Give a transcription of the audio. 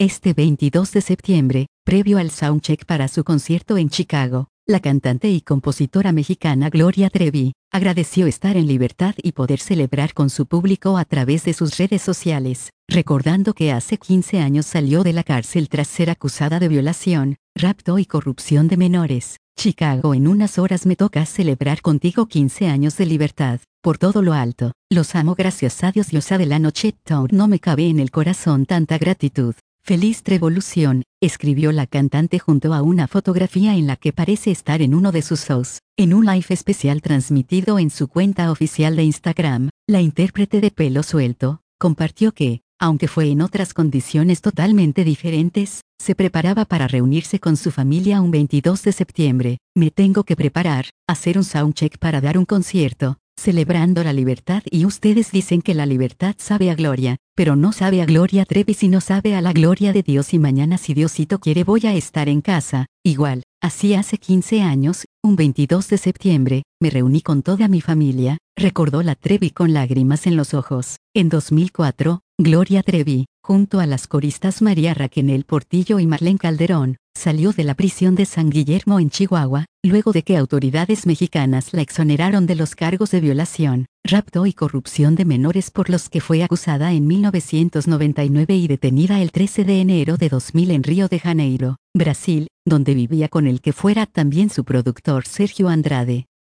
Este 22 de septiembre, previo al soundcheck para su concierto en Chicago, la cantante y compositora mexicana Gloria Trevi agradeció estar en libertad y poder celebrar con su público a través de sus redes sociales, recordando que hace 15 años salió de la cárcel tras ser acusada de violación, rapto y corrupción de menores. Chicago, en unas horas me toca celebrar contigo 15 años de libertad. Por todo lo alto, los amo, gracias a Dios, diosa de la noche. No me cabe en el corazón tanta gratitud. Feliz Trevolución, escribió la cantante junto a una fotografía en la que parece estar en uno de sus shows. En un live especial transmitido en su cuenta oficial de Instagram, la intérprete de pelo suelto compartió que, aunque fue en otras condiciones totalmente diferentes, se preparaba para reunirse con su familia un 22 de septiembre. Me tengo que preparar, hacer un soundcheck para dar un concierto, celebrando la libertad, y ustedes dicen que la libertad sabe a gloria, pero no sabe a Gloria Trevi sino sabe a la gloria de Dios, y mañana, si Diosito quiere, voy a estar en casa, igual. Así hace 15 años, un 22 de septiembre, me reuní con toda mi familia, recordó la Trevi con lágrimas en los ojos. En 2004, Gloria Trevi, junto a las coristas María Raquel Portillo y Marlene Calderón, salió de la prisión de San Guillermo en Chihuahua, luego de que autoridades mexicanas la exoneraron de los cargos de violación, rapto y corrupción de menores por los que fue acusada en 1999 y detenida el 13 de enero de 2000 en Río de Janeiro, Brasil, donde vivía con el que fuera también su productor Sergio Andrade.